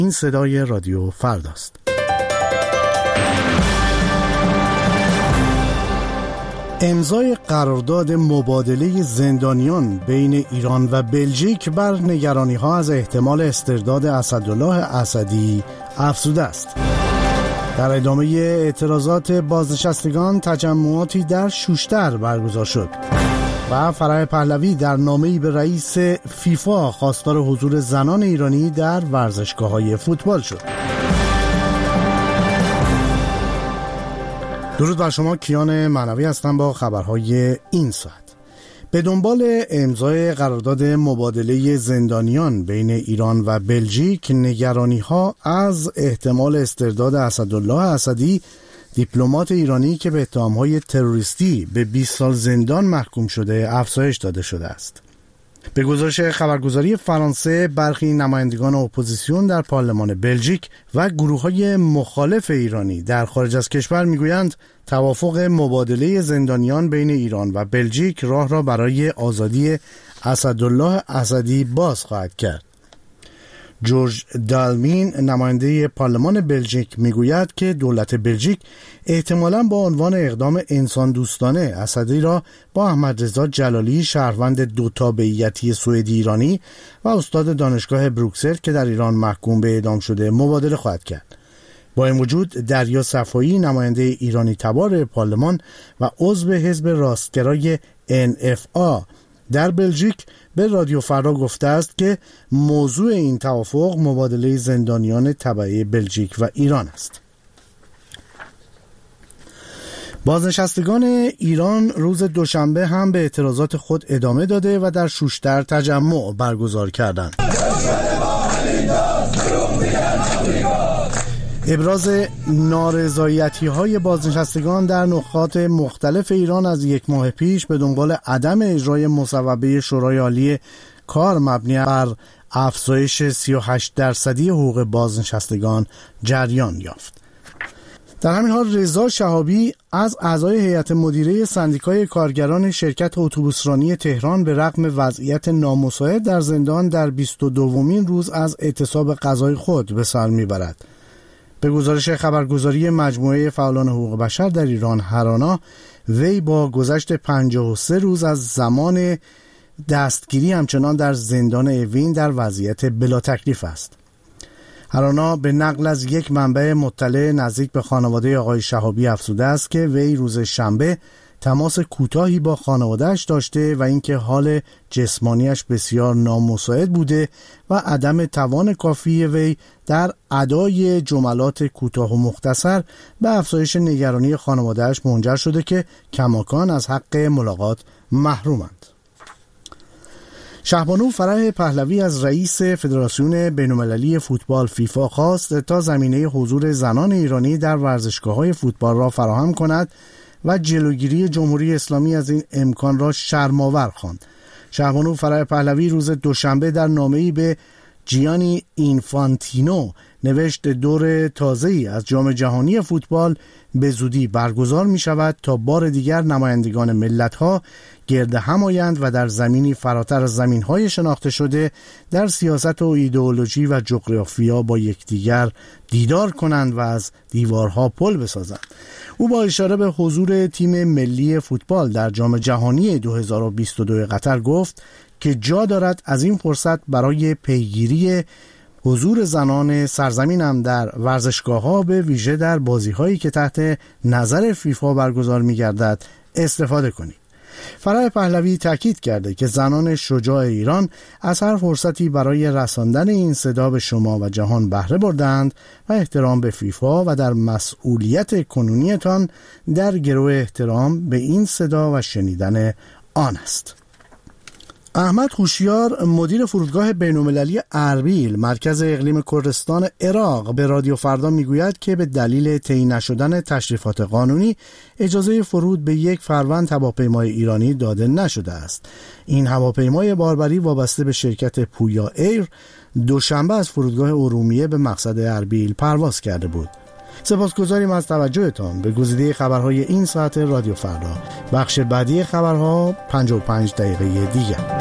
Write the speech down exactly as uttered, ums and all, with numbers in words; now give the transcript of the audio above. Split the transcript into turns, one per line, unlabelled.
این صدای رادیو فرداست. امضای قرارداد مبادله زندانیان بین ایران و بلژیک بر نگرانی‌ها از احتمال استرداد اسدالله اسدی افزوده است. در ادامه اعتراضات بازنشستگان تجمعاتی در شوشتر برگزار شد و فرح پهلوی در نامه‌ای به رئیس فیفا خواستار حضور زنان ایرانی در ورزشگاه‌های فوتبال شد. درود بر شما، کیان معنوی هستم با خبرهای این ساعت. به دنبال امضای قرارداد مبادله زندانیان بین ایران و بلژیک، نگرانی‌ها از احتمال استرداد اسدالله اسدی، دیپلمات ایرانی که به اتهام‌های تروریستی به بیست سال زندان محکوم شده، افزایش داده شده است. به گزارش خبرگزاری فرانسه، برخی نمایندگان اپوزیسیون در پارلمان بلژیک و گروه‌های مخالف ایرانی در خارج از کشور می‌گویند توافق مبادله زندانیان بین ایران و بلژیک راه را برای آزادی اسدالله اسدی باز خواهد کرد. جورج دالمین، نماینده پارلمان بلژیک، میگوید که دولت بلژیک احتمالاً با عنوان اقدام انسان دوستانه اسدی را با احمد رضا جلالی، شهروند دو تابعیتی سوئدی ایرانی و استاد دانشگاه بروکسل که در ایران محکوم به اعدام شده، مبادله خواهد کرد. با این وجود دریا صفایی، نماینده ایرانی تبار پارلمان و عضو حزب راستگرای ان اف آ در بلژیک، به رادیو فردا گفته است که موضوع این توافق مبادله زندانیان تبعه بلژیک و ایران است. بازنشستگان ایران روز دوشنبه هم به اعتراضات خود ادامه داده و در شوشتر تجمع برگزار کردند. ابراز نارضایتی‌های بازنشستگان در نقاط مختلف ایران از یک ماه پیش به دنبال عدم اجرای مصوبه شورای عالی کار مبنی بر افزایش سی و هشت درصدی حقوق بازنشستگان جریان یافت. در همین حال رضا شهابی از اعضای هیئت مدیره سندیکای کارگران شرکت اتوبوسرانی تهران به رغم وضعیت نامساعد در زندان در بیست و دومین روز از اعتصاب قضای خود به سر میبرد. به گزارش خبرگزاری مجموعه فعالان حقوق بشر در ایران هرانا، وی با گذشت پنجاه و سه روز از زمان دستگیری همچنان در زندان اوین در وضعیت بلا تکلیف است. هرانا به نقل از یک منبع مطلع نزدیک به خانواده آقای شهابی افزوده است که وی روز شنبه تماس کوتاهی با خانواده‌اش داشته و اینکه حال جسمانیش بسیار نامساعد بوده و عدم توان کافی وی در ادای جملات کوتاه و مختصر به افزایش نگرانی خانواده‌اش منجر شده که کماکان از حق ملاقات محرومند. شهبانو فرح پهلوی از رئیس فدراسیون بین‌المللی فوتبال فیفا خواست تا زمینه حضور زنان ایرانی در ورزشگاه‌های فوتبال را فراهم کند و جلوگیری جمهوری اسلامی از این امکان را شرم‌آور خواند. شهبانو فرح پهلوی روز دوشنبه در نامه‌ای به جیانی اینفانتینو نوشت دور تازه‌ای از جام جهانی فوتبال به زودی برگزار می شود تا بار دیگر نمایندگان ملت‌ها گرد هم آیند و در زمینی فراتر از زمین‌های شناخته شده در سیاست و ایدئولوژی و جغرافیا با یکدیگر دیدار کنند و از دیوارها پل بسازند. او با اشاره به حضور تیم ملی فوتبال در جام جهانی دو هزار و بیست و دو قطر گفت که جا دارد از این فرصت برای پیگیری حضور زنان سرزمینم در ورزشگاه‌ها، به ویژه در بازی‌هایی که تحت نظر فیفا برگزار می‌گردد، استفاده کنید. فرح پهلوی تاکید کرده که زنان شجاع ایران از هر فرصتی برای رساندن این صدا به شما و جهان بهره بردند و احترام به فیفا و در مسئولیت کنونیتان در گرو احترام به این صدا و شنیدن آن است. احمد خوشیار، مدیر فرودگاه بین‌المللی اربیل مرکز اقلیم کردستان عراق، به رادیو فردا میگوید که به دلیل طی نشدن تشریفات قانونی اجازه فرود به یک فروند هواپیمای ایرانی داده نشده است. این هواپیمای باربری وابسته به شرکت پویا ایر دوشنبه از فرودگاه ارومیه به مقصد اربیل پرواز کرده بود. سپاسگزاریم از توجهتان به گزیده خبرهای این ساعت رادیو فردا. بخش بعدی خبرها پنجاه و پنج دقیقه دیگر.